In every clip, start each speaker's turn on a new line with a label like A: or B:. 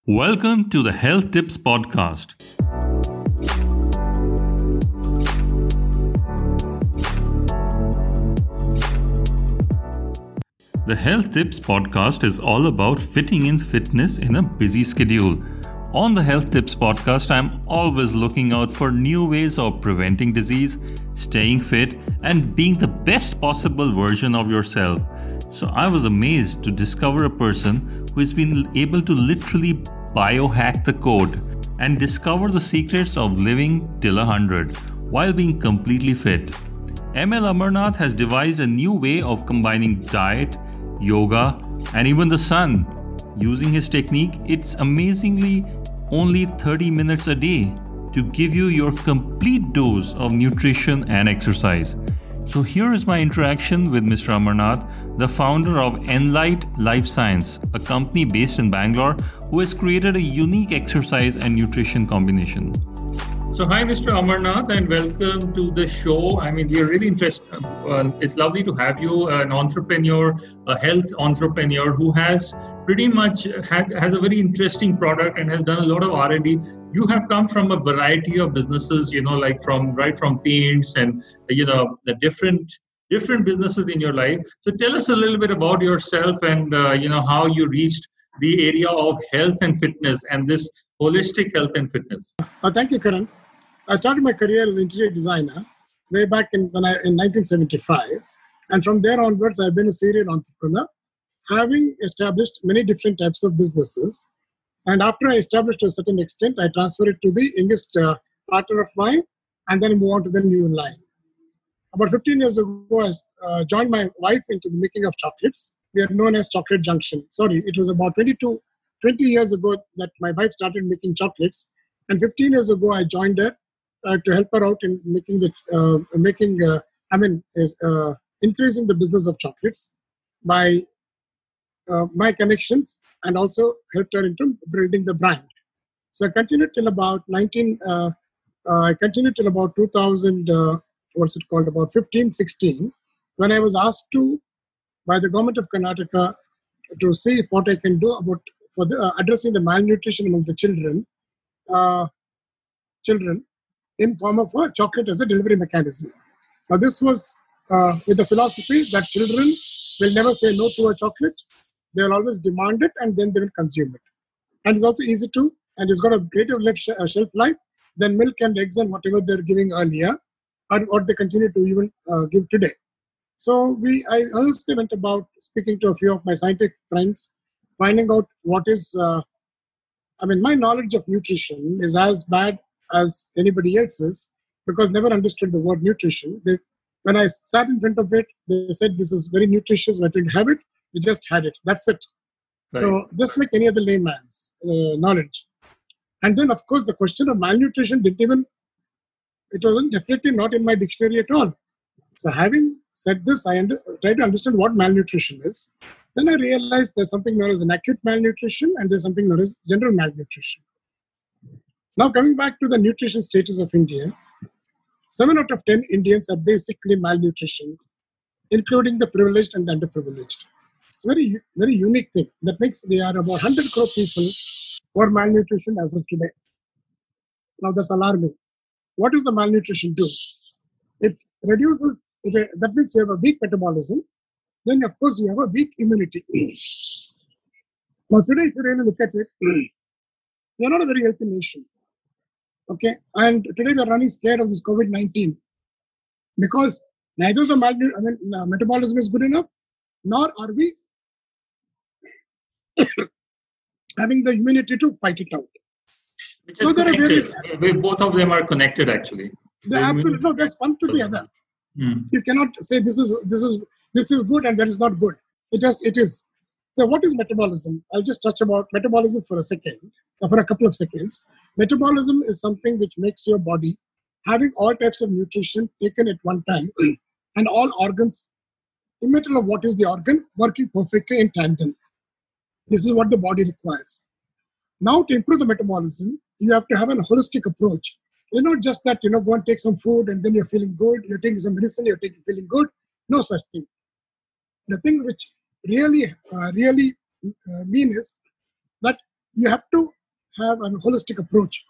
A: Welcome to the Health Tips Podcast. The Health Tips Podcast is all about fitting in fitness in a busy schedule. On the Health Tips Podcast, I'm always looking out for new ways of preventing disease, staying fit, and being the best possible version of yourself. So I was amazed to discover a person who has been able to literally biohack the code and discover the secrets of living till 100 while being completely fit. ML Amarnath has devised a new way of combining diet, yoga, and even the sun. Using his technique, it's amazingly only 30 minutes a day to give you your complete dose of nutrition and exercise. So here is my interaction with Mr. Amarnath, the founder of Enlight Life Science, a company based in Bangalore who has created a unique exercise and nutrition combination. So hi, Mr. Amarnath, and welcome to the show. I mean, we are really interested. It's lovely to have you, an entrepreneur, a health entrepreneur who has pretty much has a very interesting product and has done a lot of R&D. You have come from a variety of businesses, like from paints and the different businesses in your life. So tell us a little bit about yourself and how you reached the area of health and fitness and this holistic health and fitness.
B: Thank you, Karan. I started my career as an interior designer way back in 1975. And from there onwards, I've been a serial entrepreneur, having established many different types of businesses. And after I established to a certain extent, I transferred it to the youngest partner of mine, and then move on to the new line. About 15 years ago, I joined my wife into the making of chocolates. We are known as Chocolate Junction. Sorry, it was about 20 years ago that my wife started making chocolates. And 15 years ago, I joined her to help her out in increasing the business of chocolates by my connections, and also helped her into building the brand. So I continued till about 2000, about 15, 16, when I was asked by the government of Karnataka to see what I can do for addressing the malnutrition among the children in form of a chocolate as a delivery mechanism. Now this was with the philosophy that children will never say no to a chocolate. They will always demand it, and then they will consume it. And it's also easy to, and it's got a greater shelf life than milk and eggs and whatever they're giving earlier, or what they continue to even give today. So I honestly went about speaking to a few of my scientific friends, finding out what is, my knowledge of nutrition is as bad as anybody else's, because never understood the word nutrition. When I sat in front of it, they said, this is very nutritious, we're going to have it. We just had it. That's it. Right. So just like any other layman's knowledge. And then, of course, the question of malnutrition it wasn't definitely not in my dictionary at all. So having said this, I tried to understand what malnutrition is. Then I realized there's something known as an acute malnutrition, and there's something known as general malnutrition. Now, coming back to the nutrition status of India, 7 out of 10 Indians are basically malnutrition, including the privileged and the underprivileged. It's a very, very unique thing. That makes we are about 100 crore people who are malnutrition as of today. Now, that's alarming. What does the malnutrition do? It reduces, that means you have a weak metabolism. Then, of course, you have a weak immunity. Now, today, if you really look at it, we are not a very healthy nation. Okay, and today we are running scared of this COVID-19 because neither is metabolism is good enough, nor are we having the immunity to fight it out.
A: Which is connected. Both of them are connected, actually.
B: Absolutely, no. There's one to the other. You cannot say this is good and that is not good. It is. So what is metabolism? I'll just touch about metabolism for a couple of seconds. Metabolism is something which makes your body having all types of nutrition taken at one time, and all organs, no matter of what is the organ, working perfectly in tandem. This is what the body requires. Now, to improve the metabolism, you have to have a holistic approach. It's not just that, go and take some food and then you're feeling good, you're taking some medicine, feeling good. No such thing. The thing which really mean is that you have to have a holistic approach.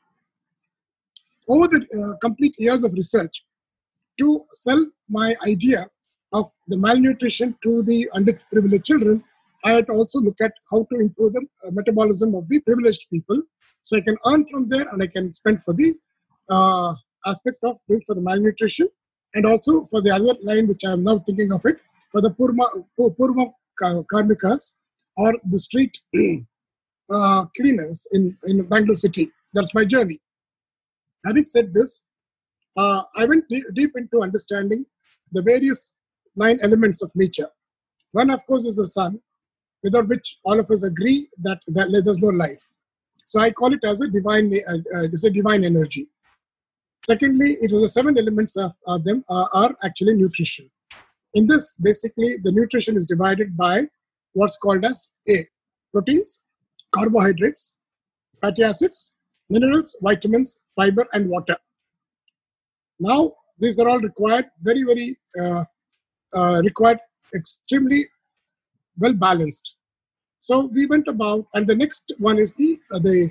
B: Over the complete years of research, to sell my idea of the malnutrition to the underprivileged children, I had to also look at how to improve the metabolism of the privileged people. So I can earn from there and I can spend for the aspect of doing for the malnutrition, and also for the other line, which I am now thinking of it, for the Purma Karmikas or the street cleaners in Bangalore city. That's my journey. Having said this, I went deep into understanding the various 9 elements of nature. One, of course, is the sun, without which all of us agree that there's no life. So I call it as a divine, it's a divine energy. Secondly, it is the 7 elements of them are actually nutrition. In this, basically, the nutrition is divided by what's called as proteins, carbohydrates, fatty acids, minerals, vitamins, fiber, and water. Now, these are all required, very, very required, extremely well balanced. So we went about, and the next one is the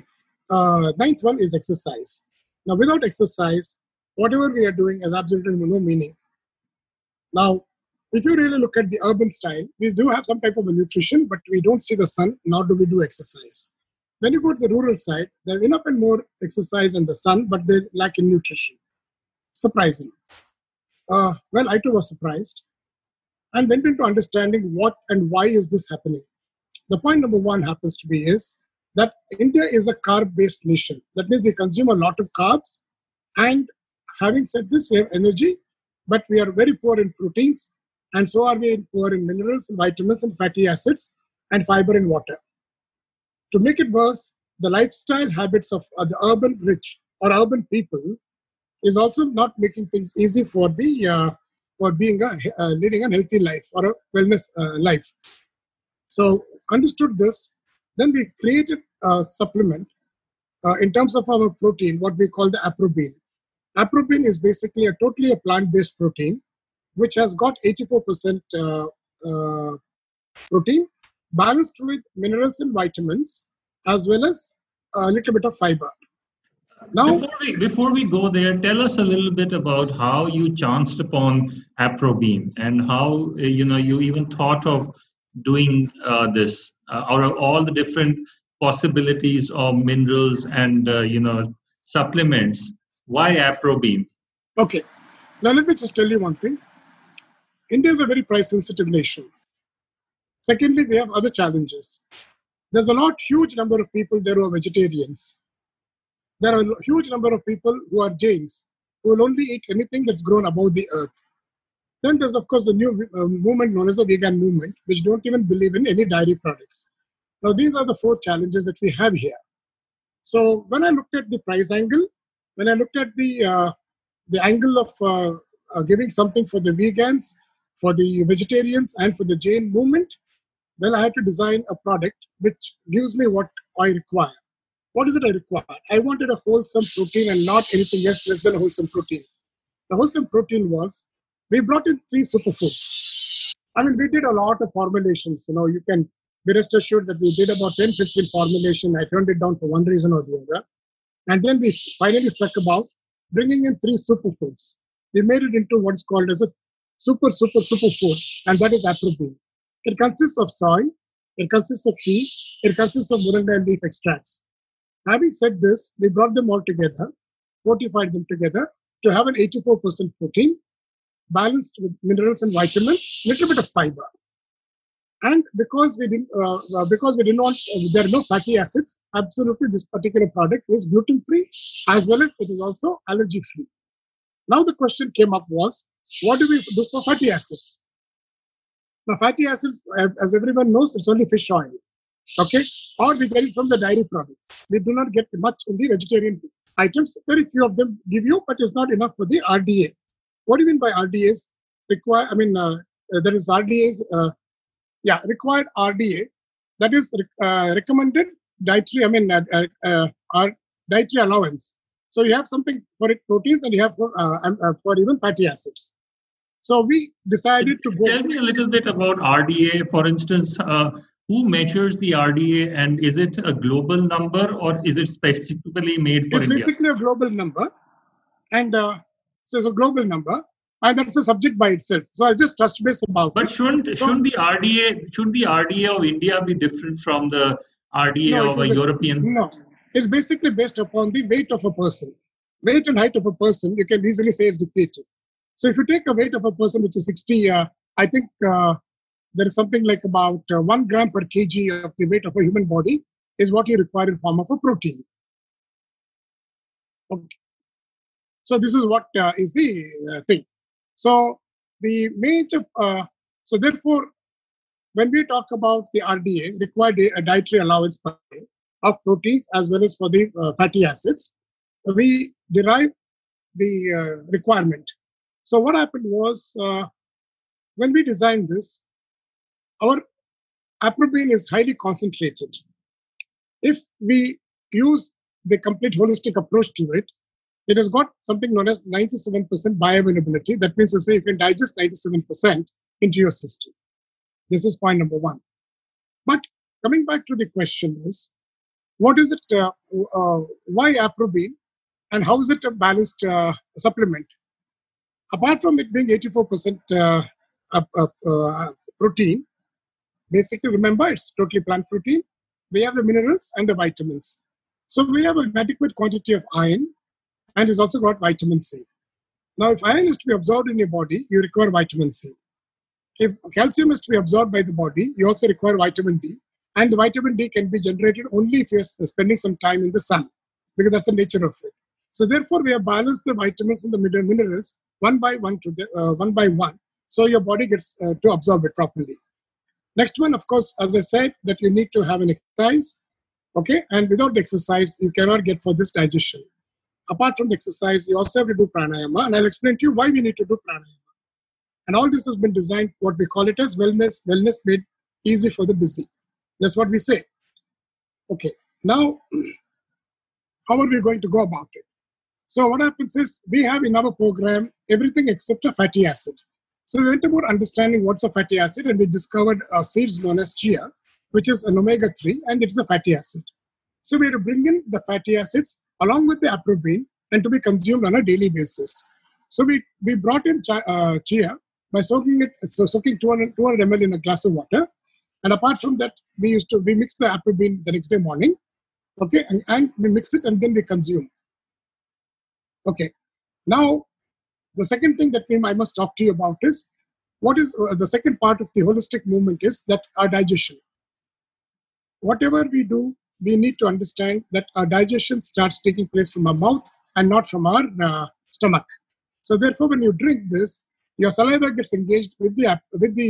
B: 9th one is exercise. Now, without exercise, whatever we are doing has absolutely no meaning. Now, if you really look at the urban style, we do have some type of a nutrition, but we don't see the sun, nor do we do exercise. When you go to the rural side, there's enough and more exercise in the sun, but they lack in nutrition. Surprising. Well, I too was surprised and went into understanding what and why is this happening. The point number 1 happens to be is that India is a carb-based nation. That means we consume a lot of carbs, and having said this, we have energy, but we are very poor in proteins, and so are we poor in minerals and vitamins and fatty acids and fiber and water. To make it worse, the lifestyle habits of the urban rich or urban people is also not making things easy for the for being leading a healthy life or a wellness life. So understood this, then we created a supplement in terms of our protein, what we call the Aprobene. Aprobene is basically a totally plant-based protein, which has got 84% protein, balanced with minerals and vitamins, as well as a little bit of fiber.
A: Now, before we go there, tell us a little bit about how you chanced upon Aprobene and how you even thought of doing this out of all the different possibilities of minerals and supplements. Why Aprobene?
B: Okay, now let me just tell you one thing. India is a very price-sensitive nation. Secondly, we have other challenges. There's a huge number of people there who are vegetarians. There are a huge number of people who are Jains, who will only eat anything that's grown above the earth. Then there's, of course, the new movement known as the vegan movement, which don't even believe in any dairy products. Now, these are the 4 challenges that we have here. So when I looked at the price angle, when I looked at the angle of giving something for the vegans, for the vegetarians, and for the Jain movement, well, I had to design a product which gives me what I require. What is it I require? I wanted a wholesome protein and not anything else less than a wholesome protein. The wholesome protein was, we brought in 3 superfoods. I mean, we did a lot of formulations. You can be rest assured that we did about 10, 15 formulation. I turned it down for one reason or the other. And then we finally struck about bringing in 3 superfoods. We made it into what's called as a super food, and that is Aprobene. It consists of soy, it consists of tea, it consists of moringa leaf extracts. Having said this, we brought them all together, fortified them together to have an 84% protein, balanced with minerals and vitamins, little bit of fiber. And because we didn't want, there are no fatty acids, absolutely this particular product is gluten-free, as well as it is also allergy-free. Now the question came up was, what do we do for fatty acids? Now fatty acids, as everyone knows, it's only fish oil. Okay, or we get it from the dairy products. We do not get much in the vegetarian items. Very few of them give you, but it's not enough for the RDA. What do you mean by RDAs? There is RDAs. Required RDA. That is recommended dietary. Dietary allowance. So you have something for it proteins, and you have for even fatty acids. So we decided to go.
A: Tell me a little bit about RDA, for instance. who measures the RDA, and is it a global number or is it specifically made for
B: It's
A: India?
B: basically a global number, and so it's a global number, and that's a subject by itself. So I'll just touch base about
A: But
B: it.
A: shouldn't the RDA of India be different from the RDA of a European?
B: No, it's basically based upon the weight of a person. Weight and height of a person, you can easily say it's dictated. So if you take a weight of a person which is 60, I think there is something like about 1 gram per kg of the weight of a human body is what you require in form of a protein. Okay. So this is what is the thing. So the major, so therefore, when we talk about the RDA, required a dietary allowance per day of proteins as well as for the fatty acids, we derive the requirement. So what happened was, when we designed this, our approbane is highly concentrated. If we use the complete holistic approach to it, it has got something known as 97% bioavailability. That means to say you can digest 97% into your system. This is point number one. But coming back to the question is, what is it, why approbane and how is it a balanced supplement? Apart from it being 84% protein, basically remember it's totally plant protein, we have the minerals and the vitamins. So we have an adequate quantity of iron, and it's also got vitamin C. Now, if iron is to be absorbed in your body, you require vitamin C. If calcium is to be absorbed by the body, you also require vitamin D. And the vitamin D can be generated only if you're spending some time in the sun, because that's the nature of it. So therefore, we have balanced the vitamins and the minerals one by one, so your body gets to absorb it properly. Next one, of course, as I said, that you need to have an exercise, okay? And without the exercise, you cannot get for this digestion. Apart from the exercise, you also have to do pranayama, and I'll explain to you why we need to do pranayama. And all this has been designed, what we call it as wellness made easy for the busy. That's what we say. Okay, now, how are we going to go about it? So what happens is, we have in our program everything except a fatty acid. So we went about understanding what's a fatty acid, and we discovered seeds known as chia, which is an omega-3, and it's a fatty acid. So we had to bring in the fatty acids along with the approbane and to be consumed on a daily basis. So we brought in chia by soaking 200 ml in a glass of water. And apart from that, we mix the approbane the next day morning, okay, and we mix it and then we consume. Okay, now the second thing that I must talk to you about is, what is the second part of the holistic movement is that our digestion. Whatever we do, we need to understand that our digestion starts taking place from our mouth and not from our stomach. So therefore, when you drink this, your saliva gets engaged with the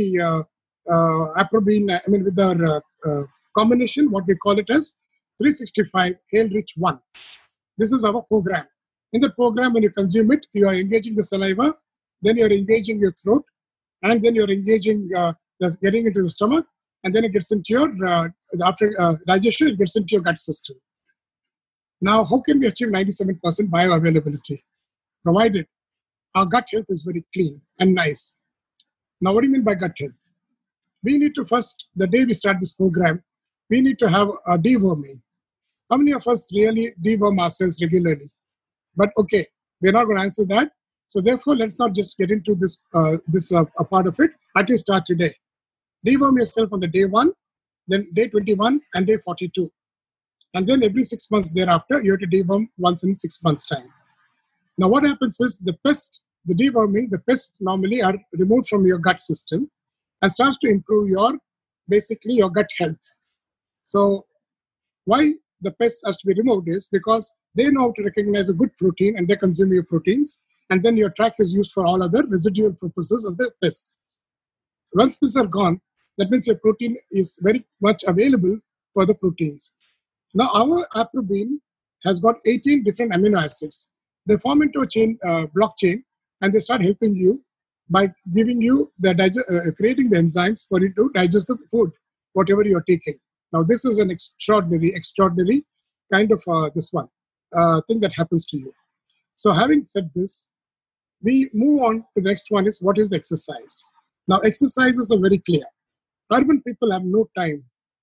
B: approbane, with our combination, what we call it as 365 Hail Rich 1. This is our program. In the program, when you consume it, you are engaging the saliva, then you're engaging your throat, and then you're engaging, getting into the stomach, and then it gets into your, after digestion, it gets into your gut system. Now, how can we achieve 97% bioavailability? Provided our gut health is very clean and nice. Now, what do you mean by gut health? We need to first, the day we start this program, we need to have a deworming. How many of us really deworm ourselves regularly? But okay, we're not going to answer that. So therefore, let's not just get into this a part of it. At least start today. Deworm yourself on the day 1, then day 21, and day 42. And then every 6 months thereafter, you have to deworm once in 6 months' time. Now, what happens is the deworming, the pests normally are removed from your gut system and starts to improve basically your gut health. So why the pests has to be removed is because they know how to recognize a good protein and they consume your proteins, and then your tract is used for all other residual purposes of the pests. Once these are gone, that means your protein is very much available for the proteins. Now, our approbane has got 18 different amino acids. They form into a blockchain, and they start helping you by giving you creating the enzymes for you to digest the food, whatever you're taking. Now, this is an extraordinary kind of thing that happens to you. So having said this, we move on to the next one is, what is the exercise? Now, exercises are very clear. Urban people have no time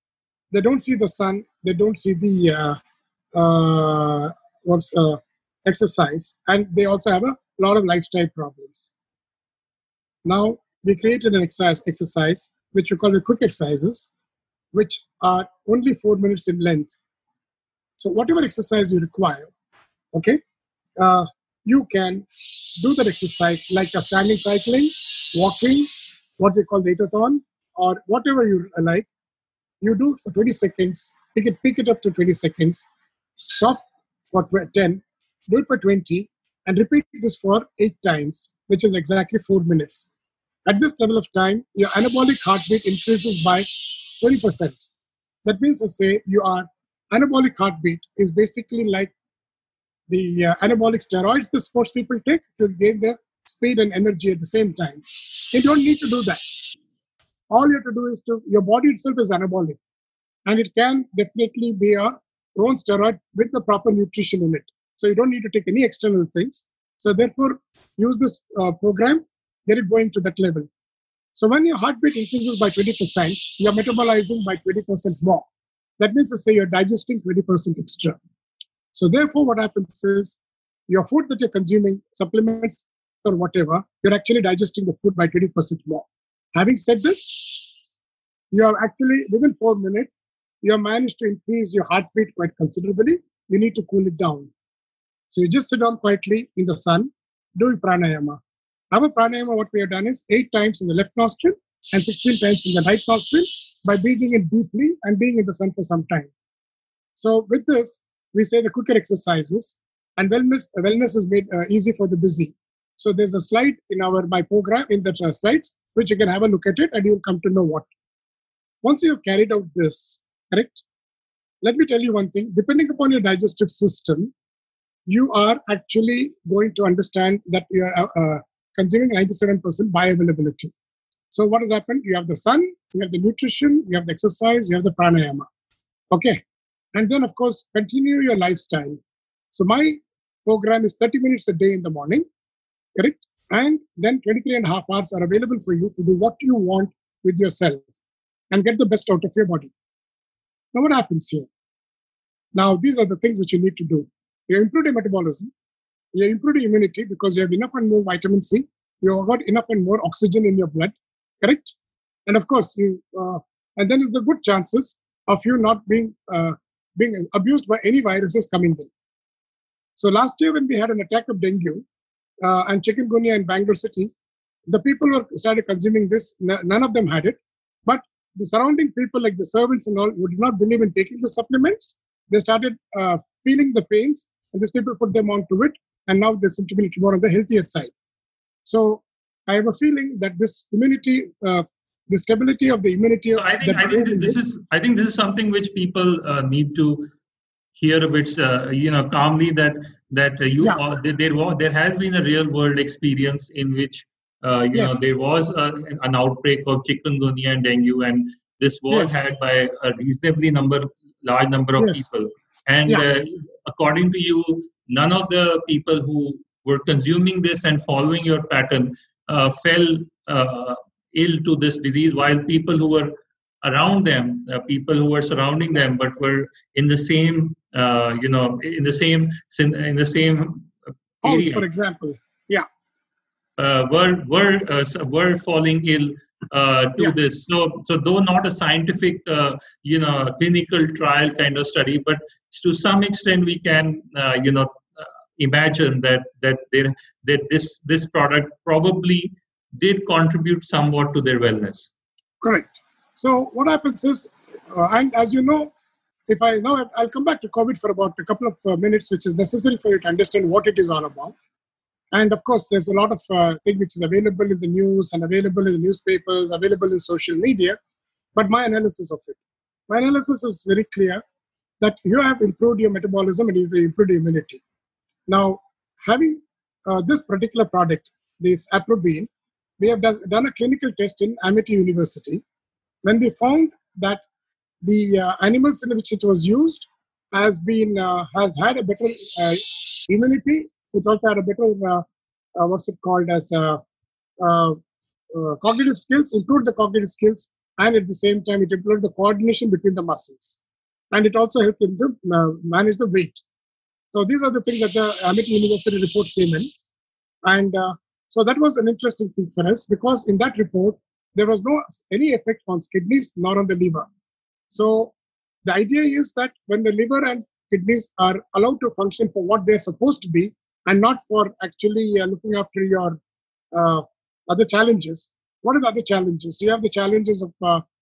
B: They don't see the sun. They don't see the exercise, and they also have a lot of lifestyle problems. Now we created an exercise which we call the quick exercises, which are only 4 minutes in length. So whatever exercise you require, okay, you can do that exercise like a standing cycling, walking, what we call the etathon, or whatever you like. You do it for 20 seconds, pick it up to 20 seconds, stop for 10, do it for 20, and repeat this for 8 times, which is exactly 4 minutes. At this level of time, your anabolic heartbeat increases by 20%. That means to say your anabolic heartbeat is basically like the anabolic steroids the sports people take to gain the speed and energy at the same time. You don't need to do that. All you have to do is your body itself is anabolic, and it can definitely be a own steroid with the proper nutrition in it. So you don't need to take any external things. So therefore, use this program, get it going to that level. So when your heartbeat increases by 20%, you're metabolizing by 20% more. That means to say you're digesting 20% extra. So therefore, what happens is your food that you're consuming, supplements or whatever, you're actually digesting the food by 20% more. Having said this, you have actually, within 4 minutes, you have managed to increase your heartbeat quite considerably. You need to cool it down. So you just sit down quietly in the sun, do pranayama. Our pranayama, what we have done is 8 times in the left nostril and 16 times in the right nostril by breathing in deeply and being in the sun for some time. So with this, we say the quicker exercises, and wellness is made easy for the busy. So there's a slide in my program, in the slides, which you can have a look at it and you'll come to know what. Once you have carried out this, correct? Let me tell you one thing. Depending upon your digestive system, you are actually going to understand that you are consuming 97% bioavailability. So what has happened? You have the sun, you have the nutrition, you have the exercise, you have the pranayama. Okay. And then, of course, continue your lifestyle. So my program is 30 minutes a day in the morning, correct? And then 23 and a half hours are available for you to do what you want with yourself and get the best out of your body. Now, what happens here? Now, these are the things which you need to do. You improve your metabolism, you improve your immunity because you have enough and more vitamin C, you have got enough and more oxygen in your blood, correct? And of course, and then there's a good chances of you not being abused by any viruses coming in. So last year when we had an attack of dengue and chikungunya in Bangalore city, the people who started consuming this, none of them had it. But the surrounding people like the servants and all would not believe in taking the supplements. They started feeling the pains and these people put them onto it. And now they seem to be more on the healthier side. So I have a feeling that this immunity, the stability of the immunity.
A: So I think this is something which people need to hear a bit, calmly. There has been a real world experience in which there was an outbreak of chikungunya and dengue, and this was had by a reasonably large number of people. And according to you, none of the people who were consuming this and following your pattern fell ill to this disease, while people who were around them, people who were surrounding them, but were in the same, in the same
B: house, for example,
A: were falling ill to this. So though not a scientific, clinical trial kind of study, but to some extent we can, imagine that this product probably did contribute somewhat to their wellness.
B: Correct. So what happens is, and as you know, I'll come back to COVID for about a couple of minutes, which is necessary for you to understand what it is all about. And of course, there's a lot of things which is available in the news and available in the newspapers, available in social media. But my analysis of it, is very clear that you have improved your metabolism and you've improved your immunity. Now, having this particular product, this Aprobene, we have done a clinical test in Amity University when we found that the animals in which it was used has had a better immunity. It also had a better, what's it called as cognitive skills, improved the cognitive skills and at the same time, it improved the coordination between the muscles. And it also helped him to manage the weight. So these are the things that the Amity University report came in. And so that was an interesting thing for us, because in that report, there was no any effect on kidneys nor on the liver. So the idea is that when the liver and kidneys are allowed to function for what they're supposed to be, and not for actually looking after your other challenges. What are the other challenges? You have the challenges of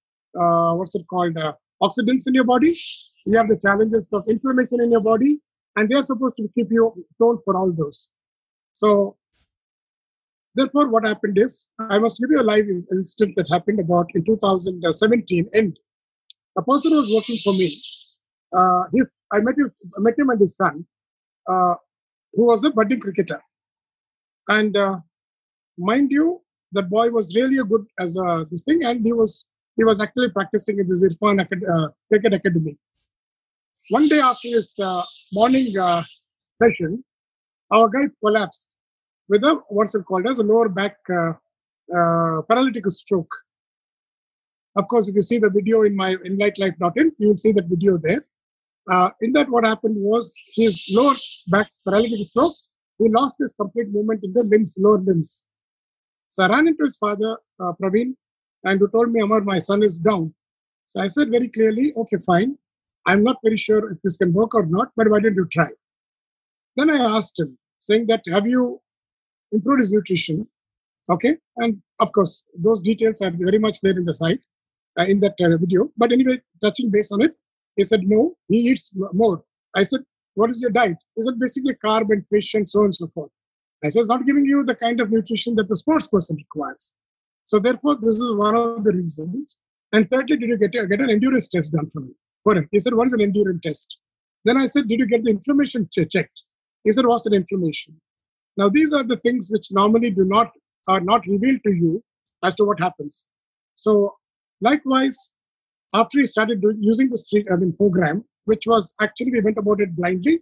B: oxidants in your body. You have the challenges of inflammation in your body, and they are supposed to keep you toned for all those. So therefore, what happened is, I must give you a live incident that happened about in 2017 end. A person was working for me. I met him and his son, who was a budding cricketer. And mind you, that boy was really a good as this thing, and he was actually practicing in this Irfan Cricket Academy. One day after his morning session, our guy collapsed with a what's it called as a lower back paralytic stroke. Of course, if you see the video in my InlightLife.in, you will see that video there. In that, what happened was his lower back paralytic stroke. He lost his complete movement in the limbs, lower limbs. So I ran into his father, Praveen, and who told me, Amar, my son is down. So I said very clearly, okay, fine. I'm not very sure if this can work or not, but why don't you try? Then I asked him, saying that, have you improved his nutrition? Okay. And of course, those details are very much there in the site, in that video. But anyway, touching base on it, he said, no, he eats more. I said, what is your diet? He said, basically carb and fish and so on and so forth. I said, it's not giving you the kind of nutrition that the sports person requires. So therefore, this is one of the reasons. And thirdly, did you get an endurance test done for him? He said, what is an endurance test? Then I said, did you get the inflammation checked? He said, what's an inflammation? Now, these are the things which normally are not revealed to you as to what happens. So likewise, after he started using this program, which was actually, we went about it blindly.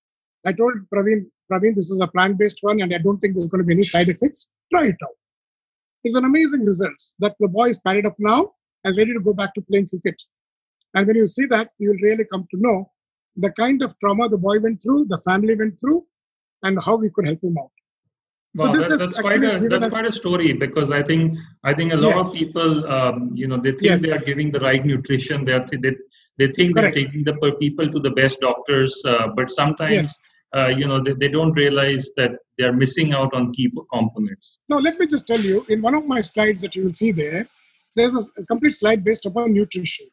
B: I told Praveen, this is a plant-based one, and I don't think there's going to be any side effects. Try it out. It's an amazing results that the boy is padded up now and ready to go back to playing cricket. And when you see that, you'll really come to know the kind of trauma the boy went through, the family went through, and how we could help him out.
A: Wow, so that's quite a story, because I think a lot of people, they think they are giving the right nutrition. They think they're taking the people to the best doctors, but sometimes they don't realize that they are missing out on key components.
B: Now, let me just tell you, in one of my slides that you will see there's a complete slide based upon nutrition.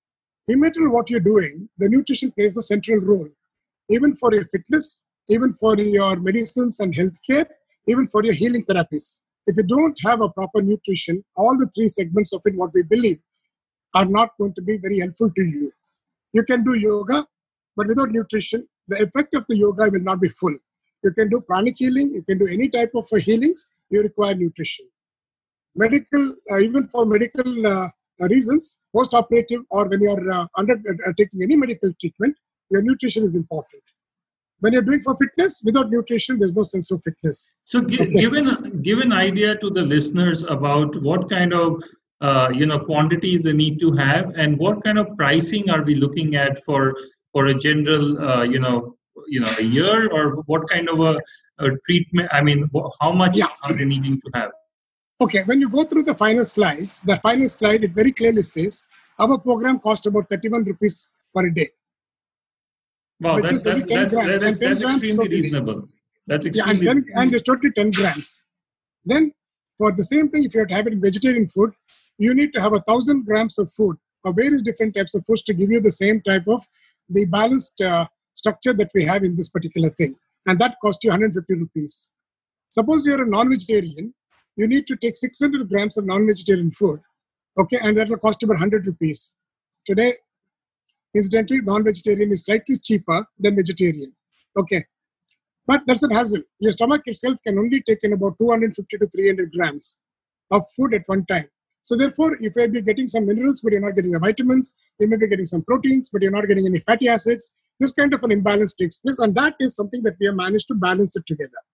B: No matter what you're doing, the nutrition plays the central role, even for your fitness, even for your medicines and healthcare, even for your healing therapies. If you don't have a proper nutrition, all the three segments of it, what we believe, are not going to be very helpful to you. You can do yoga, but without nutrition, the effect of the yoga will not be full. You can do pranic healing, you can do any type of healings, you require nutrition. Even for medical reasons, post-operative or when you are undertaking any medical treatment, your nutrition is important. When you're doing for fitness, without nutrition, there's no sense of fitness.
A: So give an idea to the listeners about what kind of quantities they need to have, and what kind of pricing are we looking at for a general a year, or what kind of a treatment? I mean, how much are they needing to have?
B: Okay, when you go through the final slide, it very clearly says our program costs about 31 rupees per day.
A: Wow, that's extremely reasonable. That's extremely
B: and it's totally 10 grams. Then for the same thing, if you're having vegetarian food, you need to have 1,000 grams of food or various different types of foods to give you the same type of the balanced structure that we have in this particular thing. And that costs you 150 rupees. Suppose you're a non-vegetarian, you need to take 600 grams of non-vegetarian food, okay, and that will cost you about 100 rupees. Today, incidentally, non-vegetarian is slightly cheaper than vegetarian, okay. But that's a hassle. Your stomach itself can only take in about 250 to 300 grams of food at one time. So therefore, if you may be getting some minerals, but you're not getting the vitamins, you may be getting some proteins, but you're not getting any fatty acids, this kind of an imbalance takes place, and that is something that we have managed to balance it together.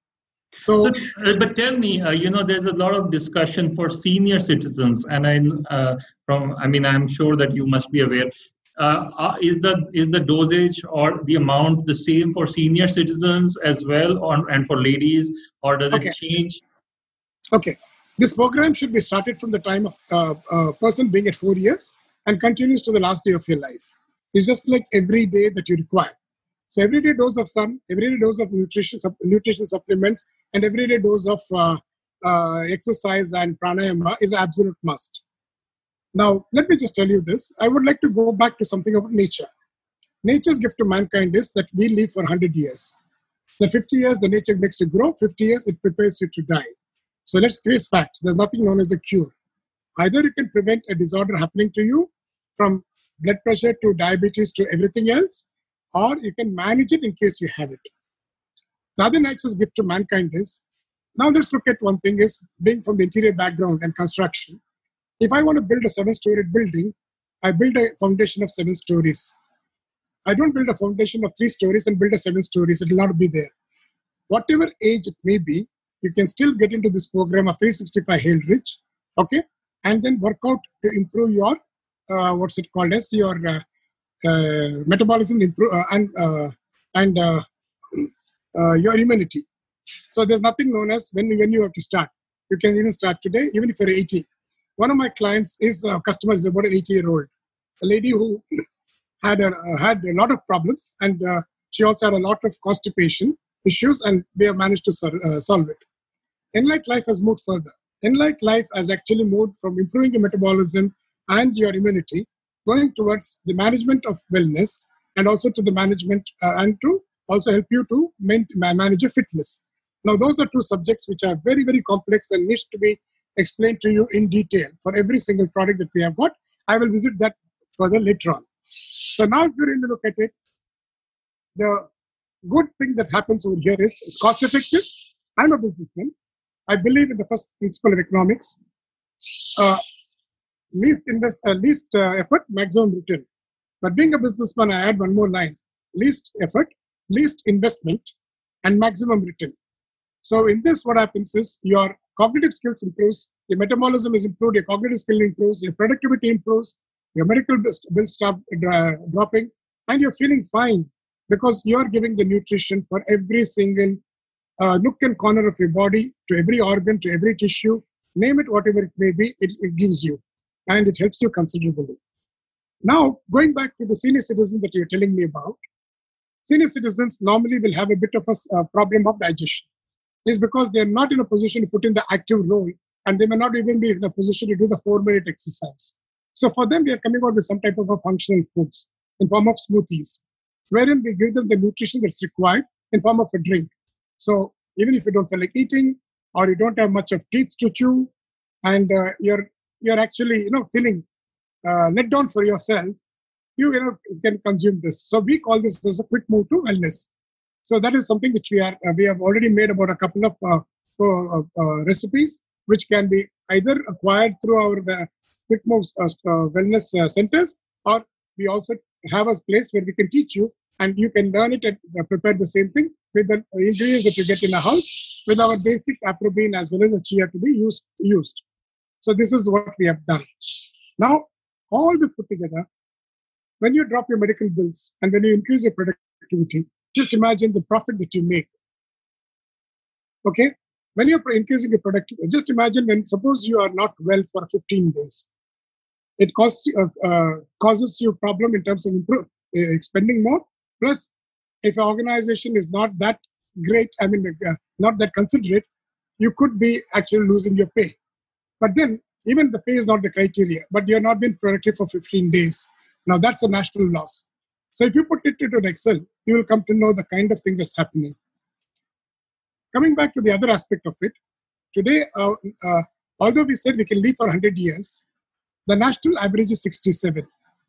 B: So,
A: But tell me, there's a lot of discussion for senior citizens, and I'm sure that you must be aware. Is the dosage or the amount the same for senior citizens as well, and for ladies, or does it
B: okay,
A: change?
B: okay. This program should be started from the time of a person being at 4 years and continues to the last day of your life. It's just like every day that you require. So everyday dose of sun, everyday dose of nutrition supplements, and everyday dose of exercise and pranayama is an absolute must. Now, let me just tell you this. I would like to go back to something about nature. Nature's gift to mankind is that we live for 100 years. The 50 years, the nature makes you grow. 50 years, it prepares you to die. So let's face facts. There's nothing known as a cure. Either you can prevent a disorder happening to you, from blood pressure to diabetes to everything else, or you can manage it in case you have it. The other nature's gift to mankind is, now let's look at one thing is, being from the interior background and construction. If I want to build a 7-story building, I build a foundation of 7 stories. I don't build a foundation of 3 stories and build a 7 stories. It will not be there. Whatever age it may be, you can still get into this program of 365 Hail Rich, okay, and then work out to improve your metabolism, improve and your immunity. So there's nothing known as when you have to start. You can even start today, even if you're 80. One of my clients is a customer is about an 80-year-old, a lady who had a lot of problems, and she also had a lot of constipation issues, and they have managed to solve it. Enlight Life has moved further. Enlight Life has actually moved from improving your metabolism and your immunity, going towards the management of wellness, and also to the management and to also help you to manage your fitness. Now, those are two subjects which are very, very complex and needs to be explained to you in detail for every single product that we have got. I will visit that further later on. So now if you really look at it, the good thing that happens over here is it's cost effective. I'm a businessman. I believe in the first principle of economics. Least effort, maximum return. But being a businessman, I add one more line: least effort, least investment, and maximum return. So in this, what happens is your cognitive skills improves, your metabolism is improved, your cognitive skill improves, your productivity improves, your medical bills start dropping, and you're feeling fine because you're giving the nutrition for every single nook and corner of your body, to every organ, to every tissue, name it, whatever it may be, it gives you, and it helps you considerably. Now, going back to the senior citizens that you're telling me about, senior citizens normally will have a bit of a problem of digestion. It's because they're not in a position to put in the active role, and they may not even be in a position to do the 4-minute exercise. So for them, we are coming out with some type of a functional foods in form of smoothies, wherein we give them the nutrition that's required in form of a drink. So even if you don't feel like eating, or you don't have much of teeth to chew, and you're actually feeling let down for yourself, you can consume this. So we call this as a quick move to wellness. So that is something which we have already made about a couple of recipes, which can be either acquired through our quick moves wellness centers, or we also have a place where we can teach you, and you can learn it and prepare the same thing with the ingredients that you get in a house, with our basic apropine as well as the chia to be used. So this is what we have done. Now, all this put together, when you drop your medical bills and when you increase your productivity, just imagine the profit that you make. Okay? When you're increasing your productivity, just imagine when, suppose you are not well for 15 days. It causes you a problem in terms of spending more. Plus, if an organization is not that great, not that considerate, you could be actually losing your pay. But then, even the pay is not the criteria, but you're not been productive for 15 days. Now, that's a national loss. So if you put it into an Excel, you will come to know the kind of things that's happening. Coming back to the other aspect of it, today, although we said we can live for 100 years, the national average is 67.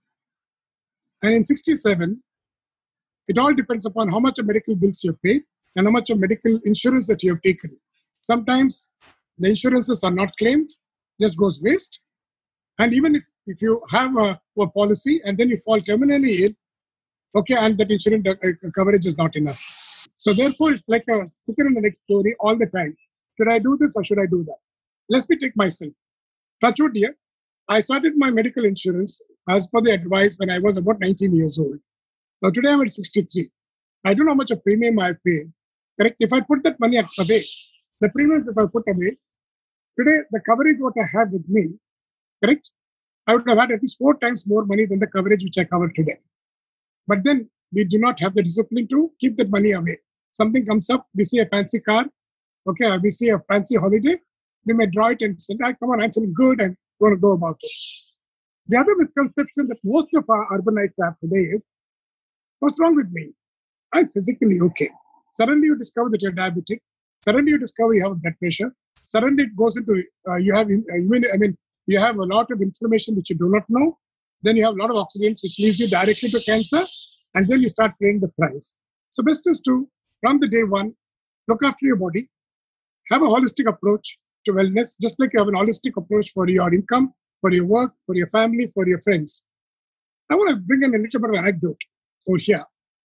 B: And in 67, it all depends upon how much of medical bills you have paid and how much of medical insurance that you have taken. Sometimes the insurances are not claimed, just goes waste. And even if you have a policy and then you fall terminally ill, okay, and that insurance coverage is not enough. So therefore, it's like a chicken and an egg story all the time. Should I do this or should I do that? Let me take myself. Touch wood here. I started my medical insurance as per the advice when I was about 19 years old. Now today I'm at 63. I don't know how much a premium I pay. Correct? If I put that money away, the premiums if I put away, today the coverage what I have with me, correct? I would have had at least 4 times more money than the coverage which I cover today. But then we do not have the discipline to keep that money away. Something comes up, we see a fancy car, okay, we see a fancy holiday, we may draw it and say, ah, come on, I'm feeling good, I'm going to go about it. The other misconception that most of our urbanites have today is, what's wrong with me? I'm physically okay. Suddenly you discover that you're diabetic. Suddenly you discover you have blood pressure. Suddenly it goes into, you have a lot of inflammation which you do not know. Then you have a lot of oxidants which leads you directly to cancer. And then you start paying the price. So best is to, from the day one, look after your body, have a holistic approach to wellness, just like you have an holistic approach for your income, for your work, for your family, for your friends. I want to bring in a little bit of an anecdote over here.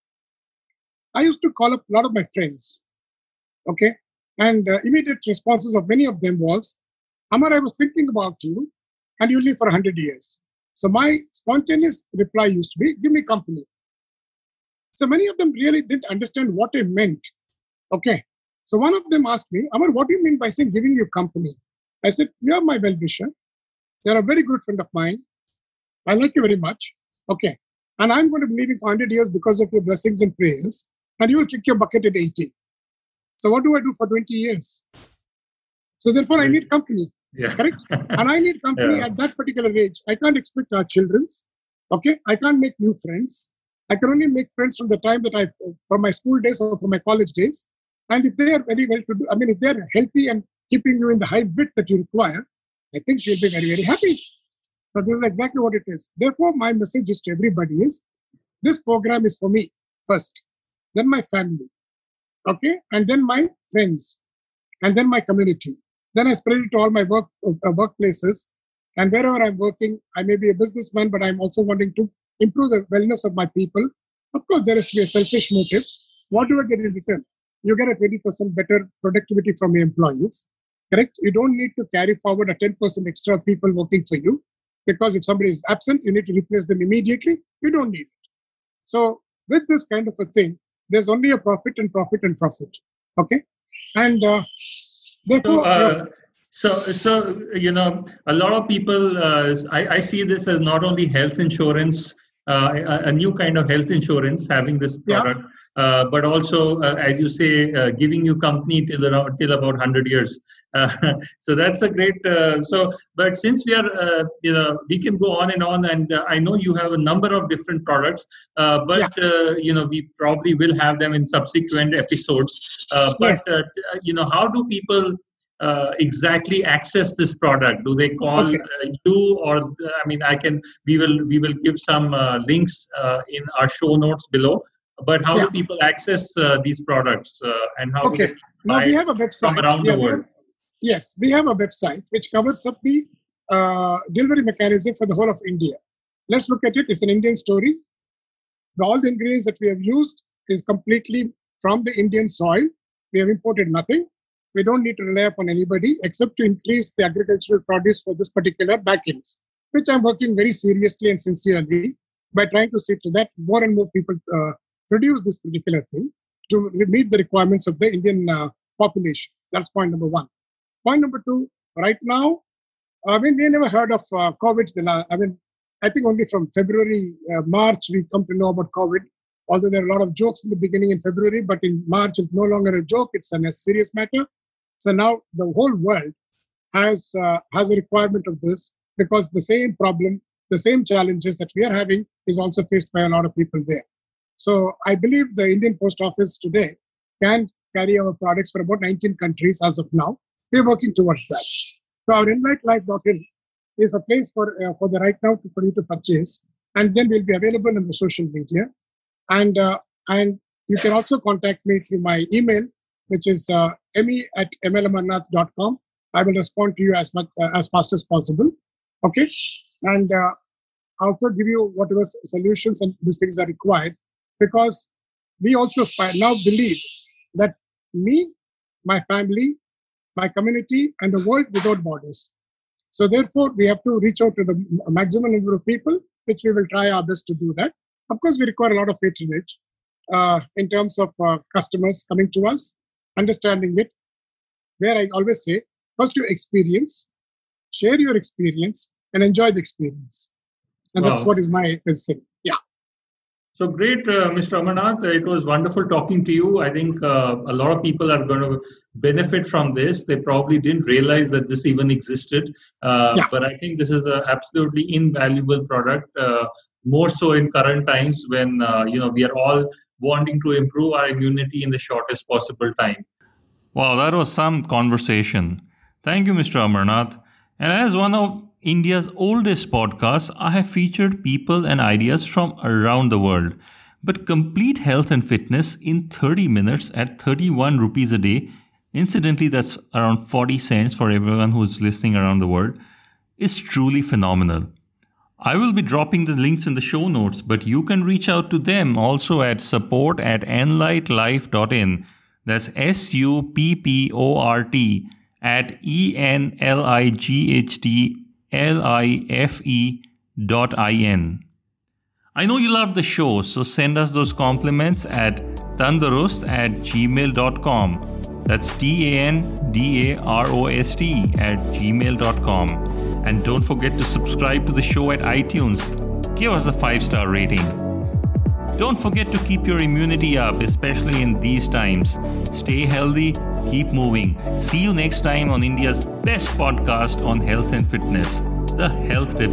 B: I used to call up a lot of my friends, okay? And immediate responses of many of them was, Amar, I was thinking about you and you live for 100 years. So my spontaneous reply used to be, give me company. So many of them really didn't understand what I meant. Okay. So one of them asked me, Amar, what do you mean by saying giving you company? I said, you are my well-wisher. You're a very good friend of mine. I like you very much. Okay. And I'm going to be living for 100 years because of your blessings and prayers. And you will kick your bucket at 80. So what do I do for 20 years? So therefore, I need company.
A: Yeah.
B: Correct? And I need company at that particular age. I can't expect our children's. Okay. I can't make new friends. I can only make friends from the time that from my school days or from my college days. And if they are very well to do, if they are healthy and keeping you in the high bit that you require, I think you'll be very, very happy. So this is exactly what it is. Therefore, my message is to everybody is, this program is for me first, then my family, okay, and then my friends, and then my community. Then I spread it to all my workplaces, and wherever I'm working, I may be a businessman, but I'm also wanting to improve the wellness of my people. Of course, there is to be a selfish motive. What do I get in return? You get a 20% better productivity from your employees, correct? You don't need to carry forward a 10% extra people working for you, because if somebody is absent, you need to replace them immediately. You don't need it. So with this kind of a thing, there's only a profit and profit and profit. Okay. And therefore,
A: so a lot of people, I see this as not only health insurance, a new kind of health insurance having this product, but also, as you say, giving you company till about 100 years. So that's a great. But since we are, we can go on, and I know you have a number of different products, but we probably will have them in subsequent episodes. But how do people exactly access this product? Do they call you, or we will give some links in our show notes below, but how do people access these products and how do they
B: now we have a website
A: from around the world?
B: Yes, we have a website which covers up the delivery mechanism for the whole of India. Let's look at it. It's an Indian story. All the ingredients that we have used is completely from the Indian soil. We have imported nothing. We don't need to rely upon anybody except to increase the agricultural produce for this particular backends, which I'm working very seriously and sincerely by trying to see to that more and more people produce this particular thing to meet the requirements of the Indian population. That's point number one. Point number two, right now, we never heard of COVID. I think only from February, March, we come to know about COVID. Although there are a lot of jokes in the beginning in February, but in March it's no longer a joke, it's a serious matter. So now the whole world has a requirement of this, because the same problem, the same challenges that we are having is also faced by a lot of people there. So I believe the Indian Post Office today can carry our products for about 19 countries as of now. We're working towards that. So our enlightlife.in is a place for the right now for you to purchase, and then we'll be available on the social media. And you can also contact me through my email, which is me@mlamarnath.com. I will respond to you as fast as possible. Okay, and also give you whatever solutions and these things are required, because we also now believe that me, my family, my community, and the world without borders. So therefore, we have to reach out to the maximum number of people, which we will try our best to do that. Of course, we require a lot of patronage in terms of customers coming to us, understanding it, where I always say, first you experience, share your experience, and enjoy the experience. And that's what is my thing. Yeah.
A: So great, Mr. Amarnath. It was wonderful talking to you. I think a lot of people are going to benefit from this. They probably didn't realize that this even existed. But I think this is an absolutely invaluable product, more so in current times when we are all wanting to improve our immunity in the shortest possible time. Wow, that was some conversation. Thank you, Mr. Amarnath. And as one of India's oldest podcasts, I have featured people and ideas from around the world. But complete health and fitness in 30 minutes at 31 rupees a day, incidentally that's around 40 cents for everyone who's listening around the world, is truly phenomenal. I will be dropping the links in the show notes, but you can reach out to them also at support@enlightlife.in. That's SUPPORT at ENLIGHTLIFE.in. I know you love the show, so send us those compliments at tandurust@gmail.com. That's TANDAROST@gmail.com. And don't forget to subscribe to the show at iTunes. Give us a 5-star rating. Don't forget to keep your immunity up, especially in these times. Stay healthy, keep moving. See you next time on India's best podcast on health and fitness, the Health Tips